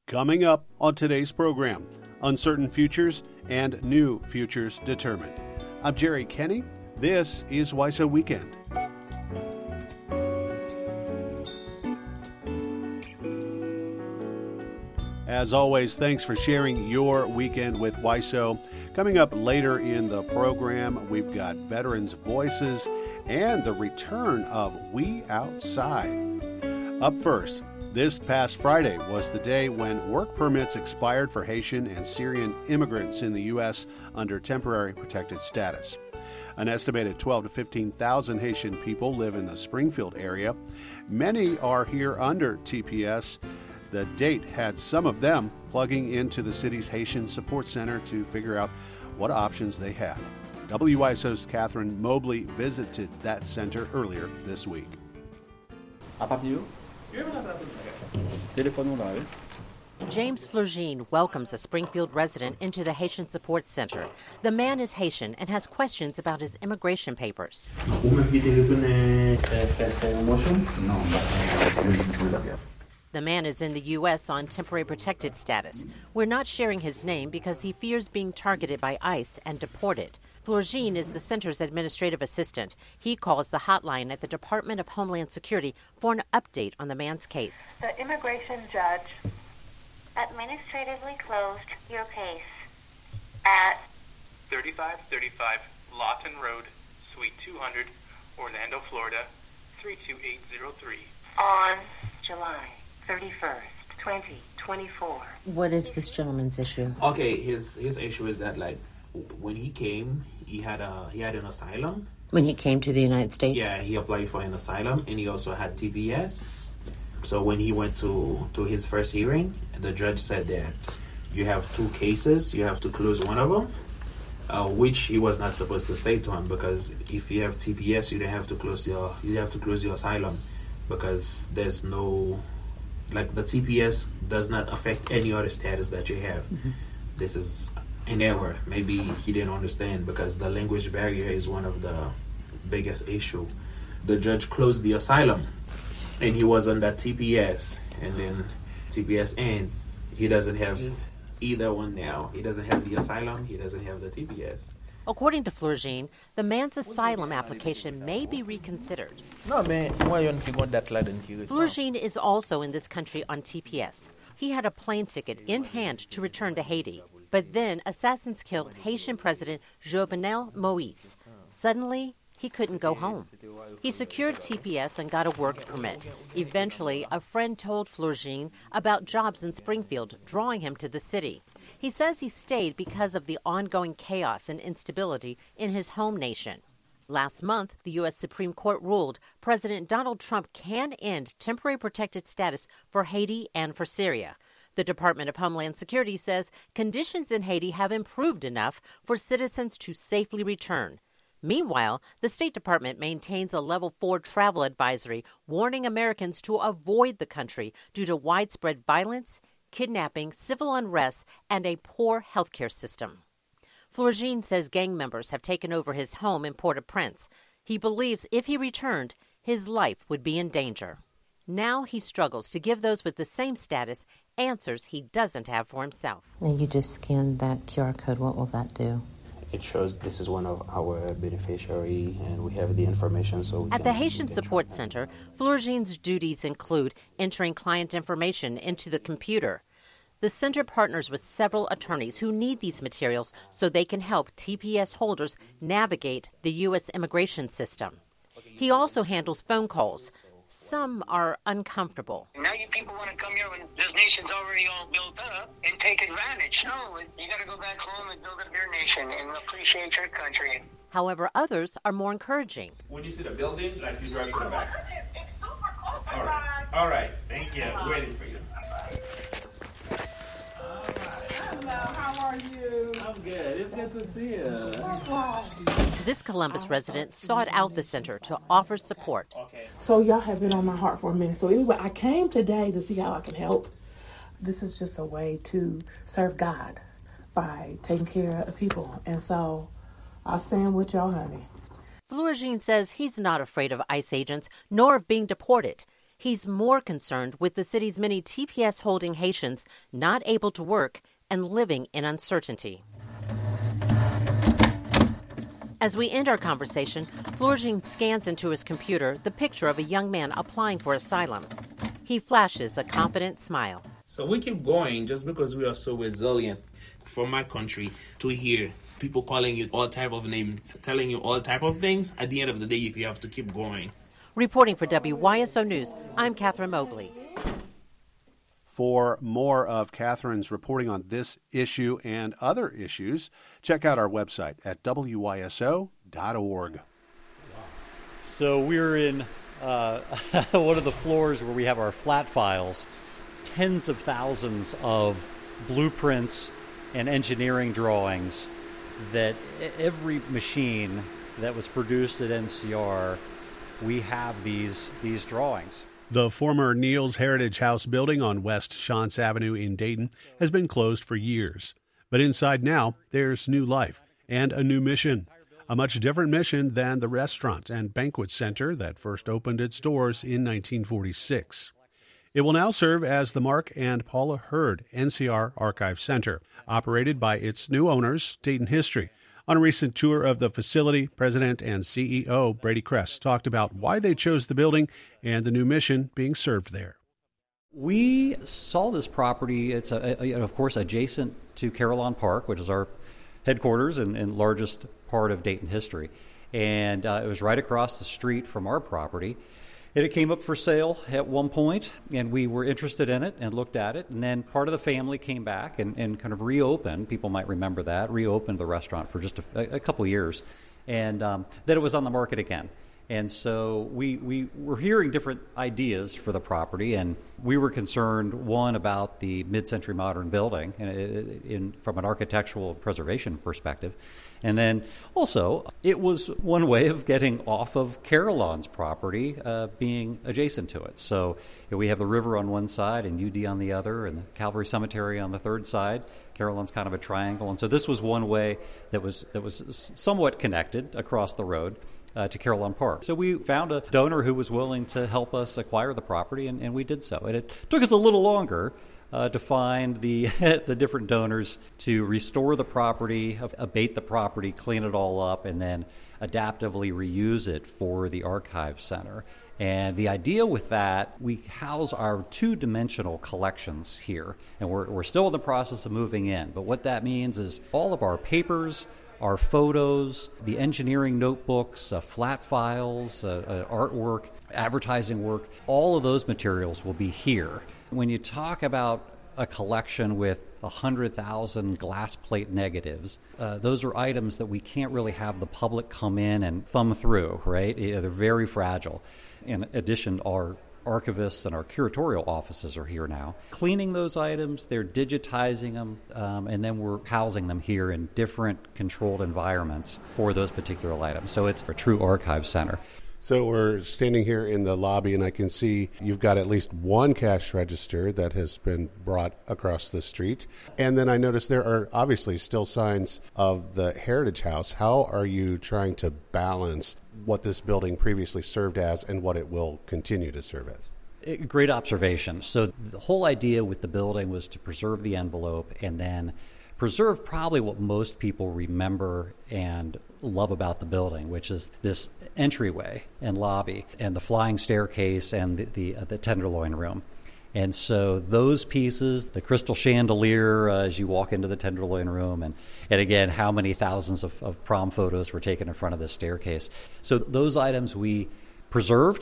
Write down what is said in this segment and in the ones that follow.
Coming up on today's program, uncertain futures and new futures determined. I'm Jerry Kenny. This is WISO Weekend. As always, thanks for sharing your weekend with WISO. Coming up later in the program, we've got Veterans Voices and the return of We Outside. Up first, this past Friday was the day when work permits expired for Haitian and Syrian immigrants in the U.S. under temporary protected status. An estimated 12,000 to 15,000 Haitian people live in the Springfield area. Many are here under TPS. The date had some of them plugging into the city's Haitian Support Center to figure out what options they had. WISO's Catherine Mobley visited that center earlier this week. James Florgine welcomes a Springfield resident into the Haitian Support Center. The man is Haitian and has questions about his immigration papers. The man is in the U.S. on temporary protected status. We're not sharing his name because he fears being targeted by ICE and deported. Florgine is the center's administrative assistant. He calls the hotline at the Department of Homeland Security for an update on the man's case. The immigration judge administratively closed your case at 3535 Lawton Road, Suite 200, Orlando, Florida, 32803. On July 31st, 2024. What is this gentleman's issue? Okay, his issue is that, like, when he came, he had an asylum. When he came to the United States? Yeah, he applied for an asylum, and he also had TPS. So when he went to his first hearing, the judge said that you have two cases, you have to close one of them, which he was not supposed to say to him, because if you have TPS, you have to close your asylum, because there's no, like, the TPS does not affect any other status that you have. Mm-hmm. This is an error. Maybe he didn't understand, because the language barrier is one of the biggest issue. The judge closed the asylum, and he was on that TPS, and then TPS ends. He doesn't have either one now. He doesn't have the asylum, he doesn't have the TPS. According to Florgine, the man's asylum application may be reconsidered. Florgine is also in this country on TPS. He had a plane ticket in hand to return to Haiti. But then assassins killed Haitian President Jovenel Moïse. Suddenly, he couldn't go home. He secured TPS and got a work permit. Eventually, a friend told Florgine about jobs in Springfield, drawing him to the city. He says he stayed because of the ongoing chaos and instability in his home nation. Last month, the U.S. Supreme Court ruled President Donald Trump can end temporary protected status for Haiti and for Syria. The Department of Homeland Security says conditions in Haiti have improved enough for citizens to safely return. Meanwhile, the State Department maintains a Level 4 travel advisory warning Americans to avoid the country due to widespread violence, kidnapping, civil unrest, and a poor healthcare system. Florgine says gang members have taken over his home in Port-au-Prince. He believes if he returned, his life would be in danger. Now he struggles to give those with the same status answers he doesn't have for himself. And you just scan that QR code. What will that do? It shows this is one of our beneficiary, and we have the information. At the Haitian Support Center, Florgine's duties include entering client information into the computer. The center partners with several attorneys who need these materials so they can help TPS holders navigate the U.S. immigration system. He also handles phone calls. Some are uncomfortable. Now you people want to come here when this nation's already all built up and take advantage. No, you got to go back home and build up your nation and appreciate your country. However, others are more encouraging. When you see the building, like you drive to the back. It's super close. All right. Thank you. Waiting for you. Hello, how are you? I'm good. It's good to see you. This Columbus resident sought out the center to offer support. So y'all have been on my heart for a minute. So anyway, I came today to see how I can help. This is just a way to serve God by taking care of people. And so I'll stand with y'all, honey. Florgine says he's not afraid of ICE agents nor of being deported. He's more concerned with the city's many TPS holding Haitians not able to work and living in uncertainty. As we end our conversation, Florentine scans into his computer the picture of a young man applying for asylum. He flashes a confident smile. So we keep going just because we are so resilient. For my country to hear people calling you all type of names, telling you all type of things, at the end of the day, you have to keep going. Reporting for WYSO News, I'm Catherine Mobley. For more of Catherine's reporting on this issue and other issues, check out our website at wyso.org. So we're in one of the floors where we have our flat files, tens of thousands of blueprints and engineering drawings that every machine that was produced at NCR, we have these drawings. The former Neal's Heritage House building on West Shantz Avenue in Dayton has been closed for years. But inside now, there's new life and a new mission. A much different mission than the restaurant and banquet center that first opened its doors in 1946. It will now serve as the Mark and Paula Hurd NCR Archive Center, operated by its new owners, Dayton History. On a recent tour of the facility, President and CEO Brady Kress talked about why they chose the building and the new mission being served there. We saw this property, it's of course adjacent to Carillon Park, which is our headquarters and largest part of Dayton History. And it was right across the street from our property. And it came up for sale at one point, and we were interested in it and looked at it. And then part of the family came back and kind of reopened, people might remember that, reopened the restaurant for just a couple years. And then it was on the market again. And so we were hearing different ideas for the property, and we were concerned, one, about the mid-century modern building from an architectural preservation perspective. And then also, it was one way of getting off of Carillon's property, being adjacent to it. So we have the river on one side and UD on the other, and the Calvary Cemetery on the third side. Carillon's kind of a triangle. And so this was one way that was somewhat connected across the road to Carillon Park. So we found a donor who was willing to help us acquire the property, and we did so. And it took us a little longer to find the different donors to restore the property, abate the property, clean it all up, and then adaptively reuse it for the archive center. And the idea with that, we house our two-dimensional collections here, and we're still in the process of moving in. But what that means is all of our papers, our photos, the engineering notebooks, flat files, artwork, advertising work, all of those materials will be here. When you talk about a collection with 100,000 glass plate negatives, those are items that we can't really have the public come in and thumb through, right? They're very fragile. In addition, our archivists and our curatorial offices are here now. Cleaning those items, they're digitizing them, and then we're housing them here in different controlled environments for those particular items. So it's a true archive center. So we're standing here in the lobby, and I can see you've got at least one cash register that has been brought across the street. And then I noticed there are obviously still signs of the Heritage House. How are you trying to balance what this building previously served as and what it will continue to serve as? Great observation. So the whole idea with the building was to preserve the envelope and then preserve probably what most people remember and love about the building, which is this entryway and lobby and the flying staircase and the Tenderloin room. And so those pieces, the crystal chandelier as you walk into the Tenderloin room, and again, how many thousands of prom photos were taken in front of this staircase. So those items we preserved,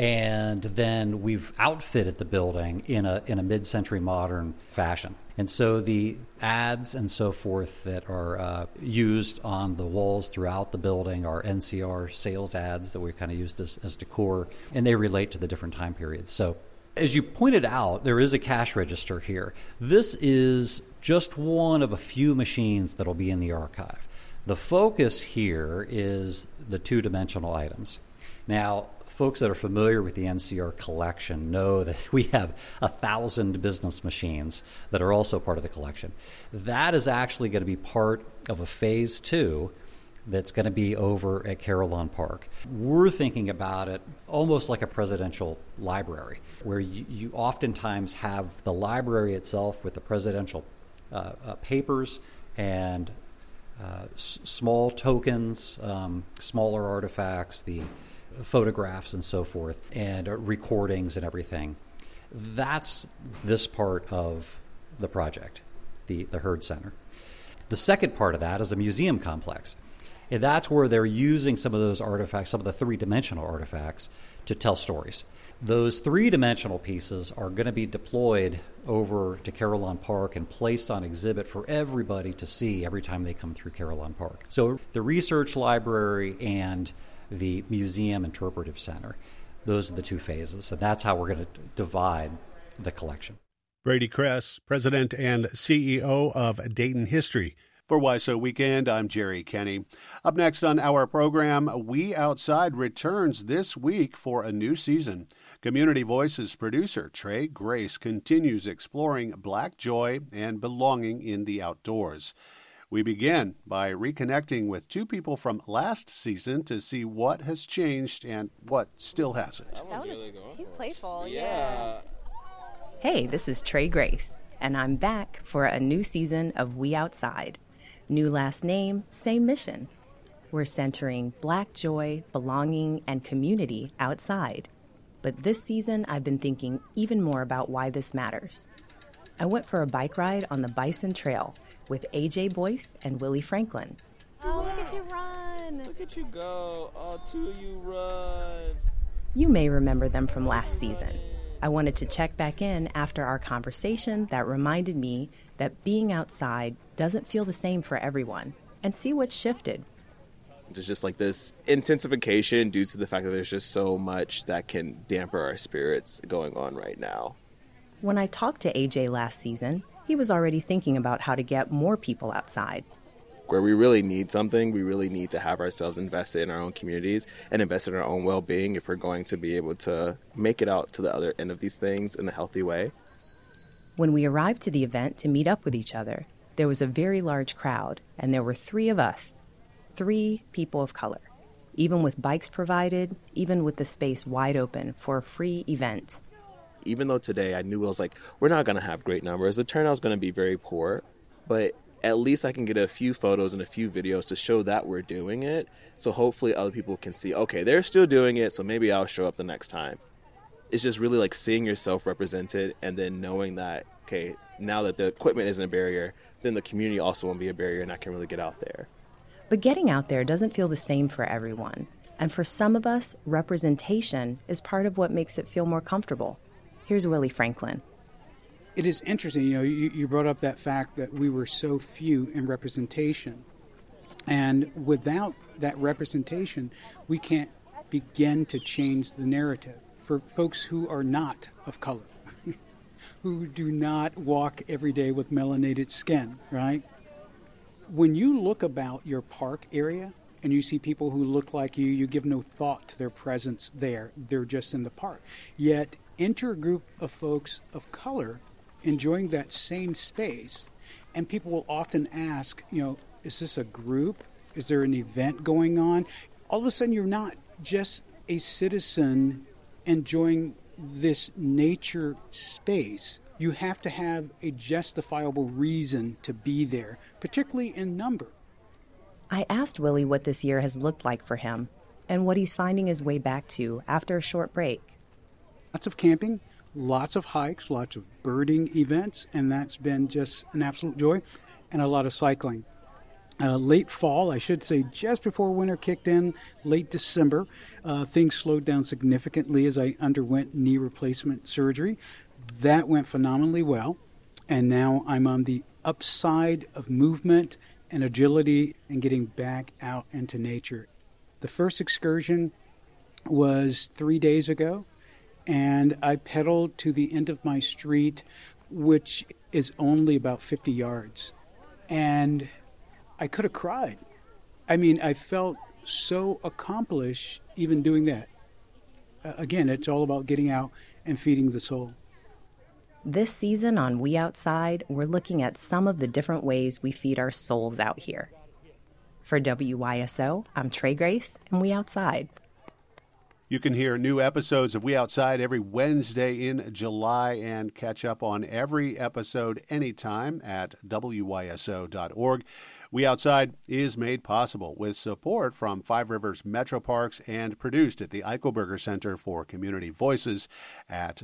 and then we've outfitted the building in a mid-century modern fashion. And so the ads and so forth that are used on the walls throughout the building are NCR sales ads that we kind of used as decor, and they relate to the different time periods. So as you pointed out, there is a cash register here. This is just one of a few machines that will be in the archive. The focus here is the two-dimensional items. Now, folks that are familiar with the NCR collection know that we have 1,000 business machines that are also part of the collection. That is actually going to be part of a phase 2 that's going to be over at Carillon Park. We're thinking about it almost like a presidential library, where you oftentimes have the library itself with the presidential papers and small tokens, smaller artifacts, the photographs and so forth, and recordings and everything. That's this part of the project, the Heard Center. The second part of that is a museum complex. And that's where they're using some of those artifacts, some of the three-dimensional artifacts, to tell stories. Those three-dimensional pieces are going to be deployed over to Carillon Park and placed on exhibit for everybody to see every time they come through Carillon Park. So the research library and the museum interpretive center, those are the two phases, and that's how we're going to divide the collection. Brady Kress, President and CEO of Dayton History. For WISO Weekend, I'm Jerry Kenny. Up next on our program, We Outside returns this week for a new season. Community Voices producer Trey Grace continues exploring Black joy and belonging in the outdoors. We begin by reconnecting with two people from last season to see what has changed and what still hasn't. He's playful, yeah. Hey, this is Trey Grace, and I'm back for a new season of We Outside. New last name, same mission. We're centering Black joy, belonging, and community outside. But this season, I've been thinking even more about why this matters. I went for a bike ride on the Bison Trail with AJ Boyce and Willie Franklin. Oh, look at you run. Look at you go. Oh, two of you run. You may remember them from last season. I wanted to check back in after our conversation that reminded me that being outside doesn't feel the same for everyone, and see what shifted. There's just like this intensification due to the fact that there's just so much that can dampen our spirits going on right now. When I talked to AJ last season, he was already thinking about how to get more people outside. Where we really need something, we really need to have ourselves invested in our own communities and invest in our own well-being if we're going to be able to make it out to the other end of these things in a healthy way. When we arrived to the event to meet up with each other, there was a very large crowd, and there were three of us, 3 people of color, even with bikes provided, even with the space wide open for a free event. Even though today I knew I was like, we're not going to have great numbers, the turnout's going to be very poor, but at least I can get a few photos and a few videos to show that we're doing it. So hopefully other people can see, okay, they're still doing it, so maybe I'll show up the next time. It's just really like seeing yourself represented and then knowing that, okay, now that the equipment isn't a barrier, then the community also won't be a barrier and I can really get out there. But getting out there doesn't feel the same for everyone. And for some of us, representation is part of what makes it feel more comfortable. Here's Willie Franklin. It is interesting, you brought up that fact that we were so few in representation. And without that representation, we can't begin to change the narrative for folks who are not of color, who do not walk every day with melanated skin, right? When you look about your park area and you see people who look like you give no thought to their presence there. They're just in the park. Yet enter a group of folks of color enjoying that same space, and people will often ask, is this a group? Is there an event going on? All of a sudden, you're not just a citizen enjoying this nature space. You have to have a justifiable reason to be there, particularly in number. I asked Willie what this year has looked like for him and what he's finding his way back to after a short break. Lots of camping, lots of hikes, lots of birding events, and that's been just an absolute joy, and a lot of cycling. Late fall, I should say just before winter kicked in, late December, things slowed down significantly as I underwent knee replacement surgery. That went phenomenally well, and now I'm on the upside of movement and agility and getting back out into nature. The first excursion was 3 days ago, and I pedaled to the end of my street, which is only about 50 yards. And I could have cried. I mean, I felt so accomplished even doing that. Again, it's all about getting out and feeding the soul. This season on We Outside, we're looking at some of the different ways we feed our souls out here. For WYSO, I'm Trey Grace, and we outside. You can hear new episodes of We Outside every Wednesday in July and catch up on every episode anytime at wyso.org. We Outside is made possible with support from Five Rivers Metro Parks and produced at the Eichelberger Center for Community Voices at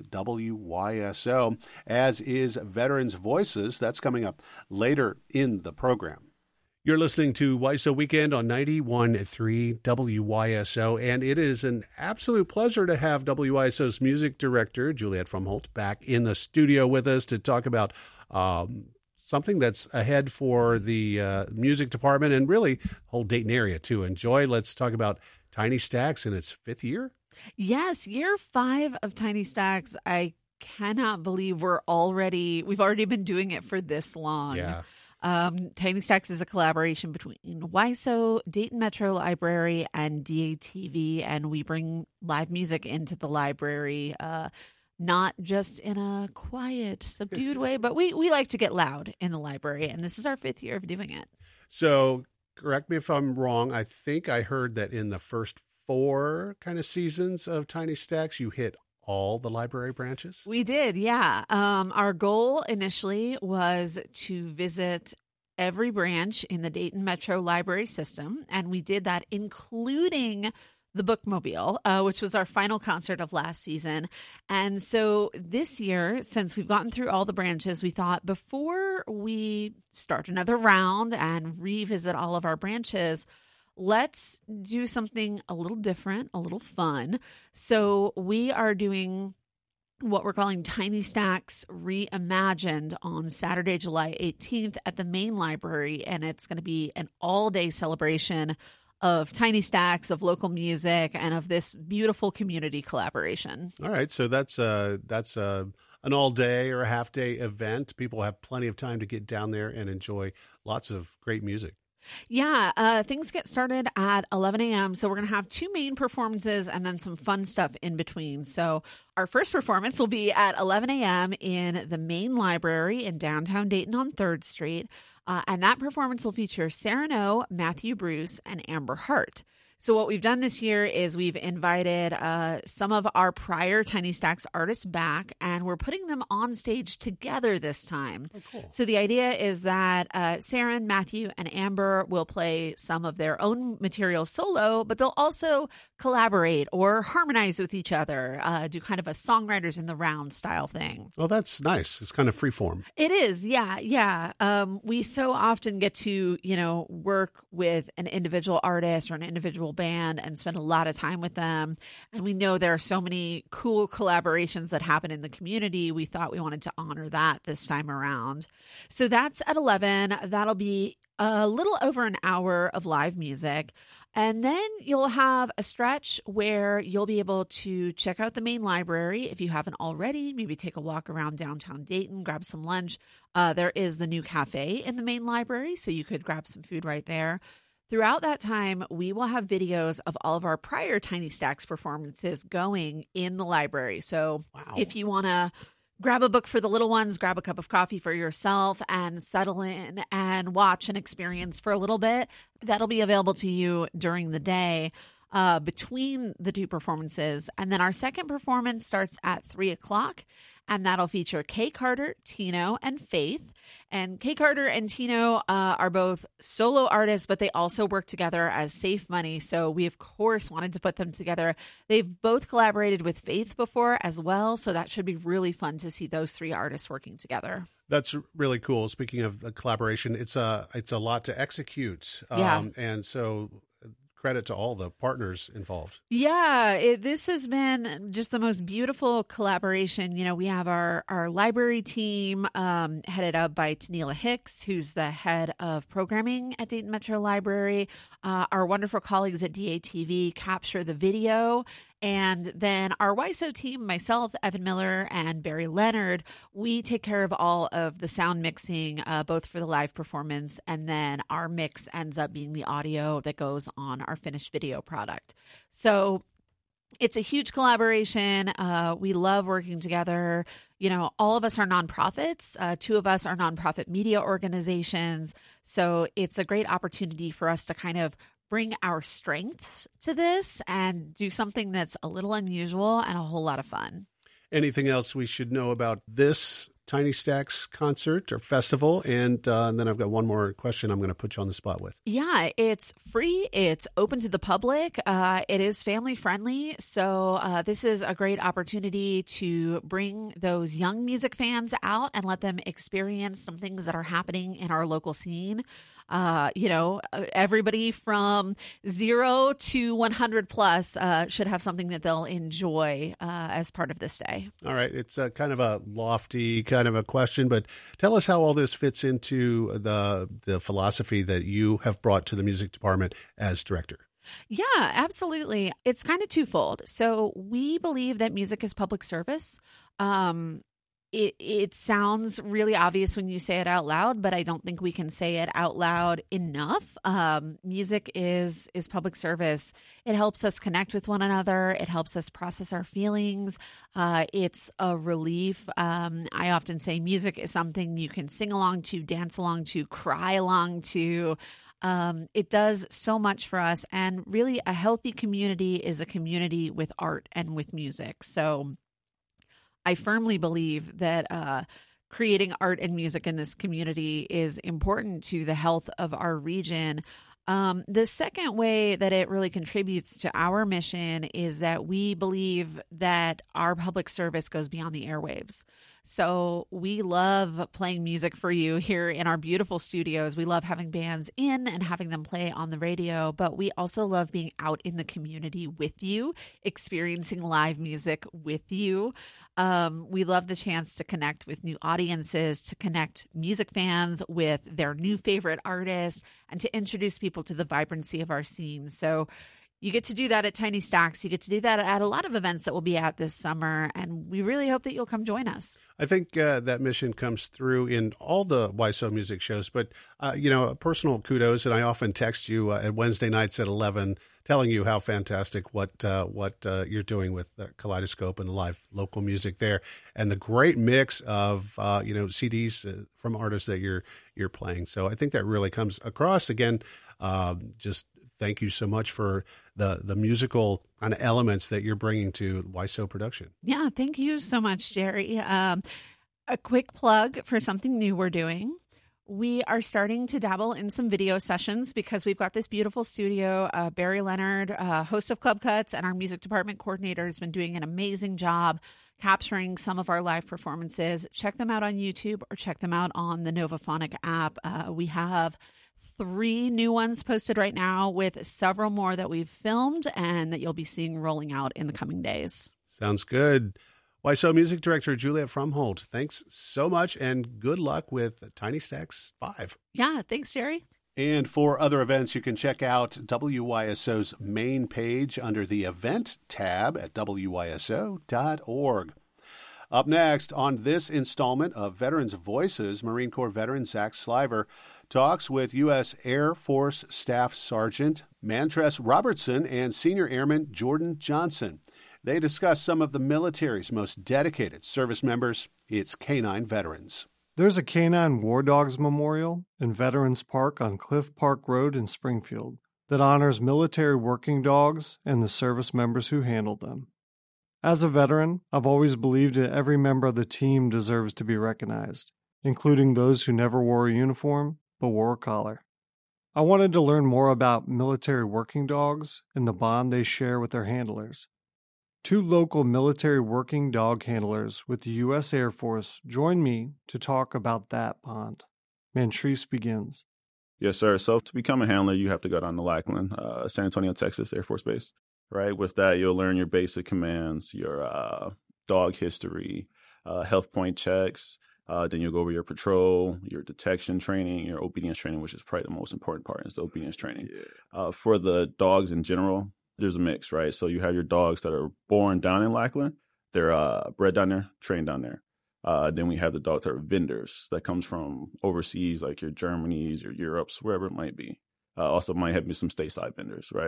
WYSO, as is Veterans Voices. That's coming up later in the program. You're listening to WYSO Weekend on 91.3 WYSO, and it is an absolute pleasure to have WYSO's music director, Juliet Fromholt, back in the studio with us to talk about something that's ahead for the music department and really the whole Dayton area to enjoy. Let's talk about Tiny Stacks in its 5th year. Yes, year 5 of Tiny Stacks. I cannot believe we've already been doing it for this long. Yeah. Tiny Stacks is a collaboration between WYSO, Dayton Metro Library, and DATV, and we bring live music into the library, not just in a quiet, subdued way, but we like to get loud in the library, and this is our 5th year of doing it. So, correct me if I'm wrong, I think I heard that in the first 4 kind of seasons of Tiny Stacks, you hit all the library branches? We did, yeah. Our goal initially was to visit every branch in the Dayton Metro Library System, and we did that including the Bookmobile, which was our final concert of last season. And so this year, since we've gotten through all the branches, we thought before we start another round and revisit all of our branches, let's do something a little different, a little fun. So we are doing what we're calling Tiny Stacks Reimagined on Saturday, July 18th at the main library. And it's going to be an all-day celebration of Tiny Stacks, of local music, and of this beautiful community collaboration. All right. So that's an all-day or a half-day event. People have plenty of time to get down there and enjoy lots of great music. Yeah, things get started at 11 a.m. So we're going to have 2 main performances and then some fun stuff in between. So our first performance will be at 11 a.m. in the main library in downtown Dayton on 3rd Street. And that performance will feature Sarah No, Matthew Bruce, and Amber Hart. So what we've done this year is we've invited some of our prior Tiny Stacks artists back, and we're putting them on stage together this time. Oh, cool. So the idea is that Saren, Matthew, and Amber will play some of their own material solo, but they'll also collaborate or harmonize with each other, do kind of a songwriters in the round style thing. Well, that's nice. It's kind of freeform. It is, yeah. We so often get to, work with an individual artist or an individual band and spend a lot of time with them. And we know there are so many cool collaborations that happen in the community. We thought we wanted to honor that this time around. So that's at 11. That'll be a little over an hour of live music. And then you'll have a stretch where you'll be able to check out the main library if you haven't already. Maybe take a walk around downtown Dayton, grab some lunch. There is the new cafe in the main library, so you could grab some food right there. Throughout that time, we will have videos of all of our prior Tiny Stacks performances going in the library. So if you want to grab a book for the little ones, grab a cup of coffee for yourself, and settle in and watch and experience for a little bit, that'll be available to you during the day between the 2 performances. And then our second performance starts at 3 o'clock, and that'll feature Kay Carter, Tino, and Faith. And Kay Carter and Tino are both solo artists, but they also work together as Safe Money. So we, of course, wanted to put them together. They've both collaborated with Faith before as well. So that should be really fun to see those 3 artists working together. That's really cool. Speaking of collaboration, it's a lot to execute. And so credit to all the partners involved. Yeah, this has been just the most beautiful collaboration. We have our library team headed up by Tanila Hicks, who's the head of programming at Dayton Metro Library. Our wonderful colleagues at DATV capture the video. And then our WYSO team, myself, Evan Miller, and Barry Leonard, we take care of all of the sound mixing, both for the live performance, and then our mix ends up being the audio that goes on our finished video product. So it's a huge collaboration. We love working together. You know, all of us are nonprofits. 2 of us are nonprofit media organizations. So it's a great opportunity for us to kind of bring our strengths to this and do something that's a little unusual and a whole lot of fun. Anything else we should know about this Tiny Stacks concert or festival? And then I've got one more question I'm going to put you on the spot with. Yeah, it's free. It's open to the public. It is family friendly. So this is a great opportunity to bring those young music fans out and let them experience some things that are happening in our local scene. Everybody from 0 to 100 plus should have something that they'll enjoy as part of this day. All right. It's kind of a lofty kind of a question, but tell us how all this fits into the philosophy that you have brought to the music department as director. Yeah, absolutely. It's kind of twofold. So we believe that music is public service. It sounds really obvious when you say it out loud, but I don't think we can say it out loud enough. Music is public service. It helps us connect with one another. It helps us process our feelings. It's a relief. I often say music is something you can sing along to, dance along to, cry along to. It does so much for us. And really, a healthy community is a community with art and with music. So I firmly believe that creating art and music in this community is important to the health of our region. The second way that it really contributes to our mission is that we believe that our public service goes beyond the airwaves. So we love playing music for you here in our beautiful studios. We love having bands in and having them play on the radio, but we also love being out in the community with you, experiencing live music with you. We love the chance to connect with new audiences, to connect music fans with their new favorite artists, and to introduce people to the vibrancy of our scene. So you get to do that at Tiny Stacks. You get to do that at a lot of events that will be out this summer, and we really hope that you'll come join us. I think that mission comes through in all the YSO music shows, but, personal kudos, and I often text you at Wednesday nights at 11 telling you how fantastic what you're doing with Kaleidoscope and the live local music there, and the great mix of CDs from artists that you're playing. So I think that really comes across. Again, just thank you so much for the musical kind of elements that you're bringing to YSO production. Yeah, thank you so much, Jerry. A quick plug for something new we're doing. We are starting to dabble in some video sessions because we've got this beautiful studio. Barry Leonard, host of Club Cuts, and our music department coordinator has been doing an amazing job capturing some of our live performances. Check them out on YouTube or check them out on the Novaphonic app. We have 3 new ones posted right now with several more that we've filmed and that you'll be seeing rolling out in the coming days. Sounds good. YSO Music Director Juliet Fromhold, thanks so much and good luck with Tiny Stacks 5. Yeah, thanks, Jerry. And for other events, you can check out WYSO's main page under the Event tab at wyso.org. Up next on this installment of Veterans Voices, Marine Corps veteran Zach Sliver talks with U.S. Air Force Staff Sergeant Mantress Robertson and Senior Airman Jordan Johnson. They discuss some of the military's most dedicated service members. It's K-9 veterans. There's a K-9 War Dogs Memorial in Veterans Park on Cliff Park Road in Springfield that honors military working dogs and the service members who handled them. As a veteran, I've always believed that every member of the team deserves to be recognized, including those who never wore a uniform but wore a collar. I wanted to learn more about military working dogs and the bond they share with their handlers. 2 local military working dog handlers with the U.S. Air Force joined me to talk about that bond. Mantress begins. Yes, sir. So to become a handler, you have to go down to Lackland, San Antonio, Texas Air Force Base. Right. With that, you'll learn your basic commands, your dog history, health point checks. Then you'll go over your patrol, your detection training, your obedience training, which is probably the most important part, is the obedience training. Yeah. For the dogs in general, there's a mix, right? So you have your dogs that are born down in Lackland. They're bred down there, trained down there. Then we have the dogs that are vendors that comes from overseas, like your Germanys, your Europes, wherever it might be. Also might have some stateside vendors, right?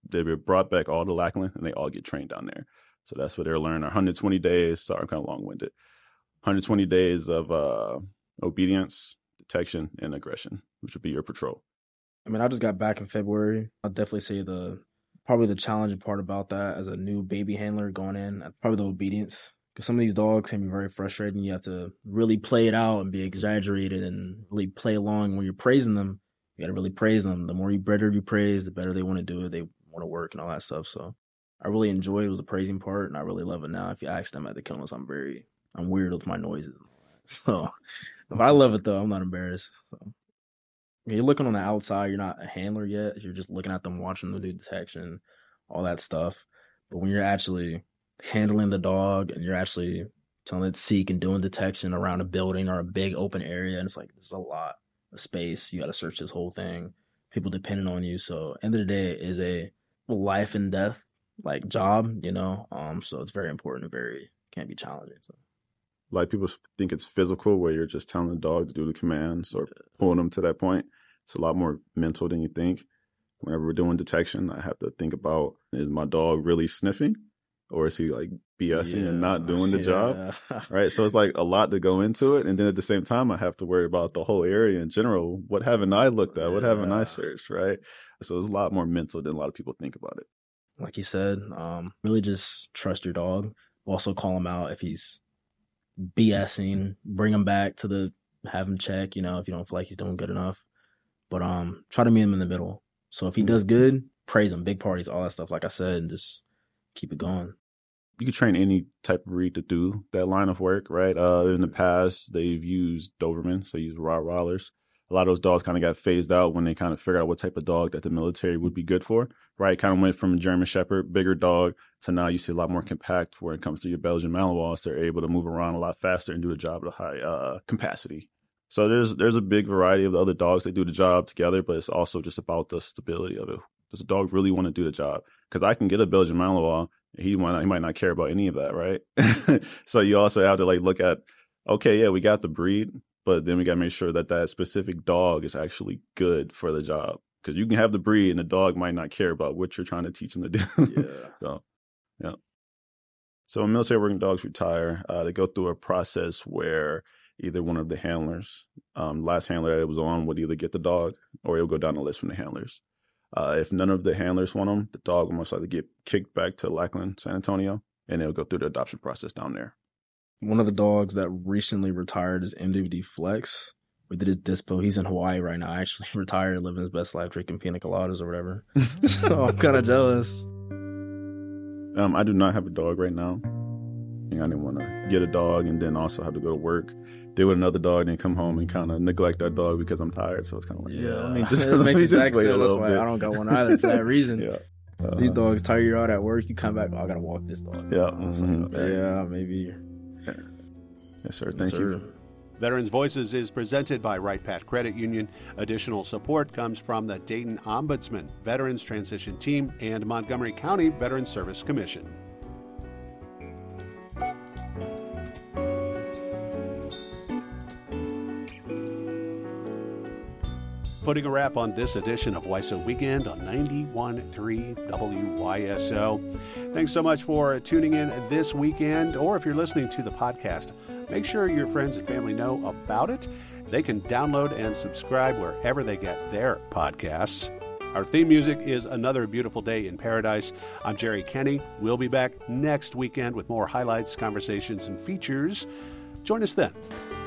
They were brought back all to Lackland, and they all get trained down there. So that's what they're learning. 120 days. Sorry, I'm kind of long-winded. 120 days of obedience, detection, and aggression, which would be your patrol. I mean, I just got back in February. I'll definitely say probably the challenging part about that as a new baby handler going in, probably the obedience. Because some of these dogs can be very frustrating. You have to really play it out and be exaggerated and really play along. When you're praising them, you got to really praise them. The more better you praise, the better they want to do it. They want to work and all that stuff. So I really enjoyed it. It was the praising part, and I really love it now. If you ask them at the kennels, I'm weird with my noises. So if I love it, though, I'm not embarrassed. So you're looking on the outside. You're not a handler yet. You're just looking at them, watching them do detection, all that stuff. But when you're actually handling the dog and you're actually telling it to seek and doing detection around a building or a big open area, and it's like, this is a lot of space. You got to search this whole thing. People depending on you. So end of the day, it is a life and death like job, you know. So it's very important and can be challenging. So. Like people think it's physical where you're just telling the dog to do the commands or pulling them to that point. It's a lot more mental than you think. Whenever we're doing detection, I have to think about, is my dog really sniffing? Or is he like BSing and not doing the job? Right. So it's like a lot to go into it. And then at the same time, I have to worry about the whole area in general. What haven't I looked at? What haven't I searched? Right. So it's a lot more mental than a lot of people think about it. Like you said, really just trust your dog. Also call him out if he's BSing, bring him back have him check, you know, if you don't feel like he's doing good enough. But try to meet him in the middle. So if he does good, praise him, big parties, all that stuff. Like I said, and just keep it going. You can train any type of breed to do that line of work, right? In the past, they've used Doberman, so they use Rottweilers. A lot of those dogs kind of got phased out when they kind of figured out what type of dog that the military would be good for, right? Kind of went from a German Shepherd, bigger dog, to now you see a lot more compact where it comes to your Belgian Malinois. They're able to move around a lot faster and do the job at a high capacity. So there's a big variety of the other dogs that do the job together, but it's also just about the stability of it. Does the dog really want to do the job? Because I can get a Belgian Malinois, he might not care about any of that, right? So you also have to like look at, okay, yeah, we got the breed, but then we got to make sure that specific dog is actually good for the job. Because you can have the breed and the dog might not care about what you're trying to teach them to do. Yeah. So, yeah. So when military working dogs retire, they go through a process where either one of the handlers, last handler that it was on, would either get the dog or it'll go down the list from the handlers. If none of the handlers want them, the dog will most likely get kicked back to Lackland, San Antonio, and they'll go through the adoption process down there. One of the dogs that recently retired is MWD Flex. We did his dispo. He's in Hawaii right now. Actually retired, living his best life, drinking pina coladas or whatever. So I'm kind of jealous. I do not have a dog right now. I didn't want to get a dog and then also have to go to work, deal with another dog, and then come home and kind of neglect that dog because I'm tired. So it's kind of like, let me just wait a little bit. I don't got one either for that reason. These dogs tire you out at work. You come back, I got to walk this dog. Yeah. Maybe. Yes, sir. Thank you. Veterans Voices is presented by Wright Pat Credit Union. Additional support comes from the Dayton Ombudsman, Veterans Transition Team, and Montgomery County Veterans Service Commission. Putting a wrap on this edition of WISO Weekend on 91.3 WYSO. Thanks so much for tuning in this weekend, or if you're listening to the podcast, make sure your friends and family know about it. They can download and subscribe wherever they get their podcasts. Our theme music is Another Beautiful Day in Paradise. I'm Jerry Kenny. We'll be back next weekend with more highlights, conversations, and features. Join us then.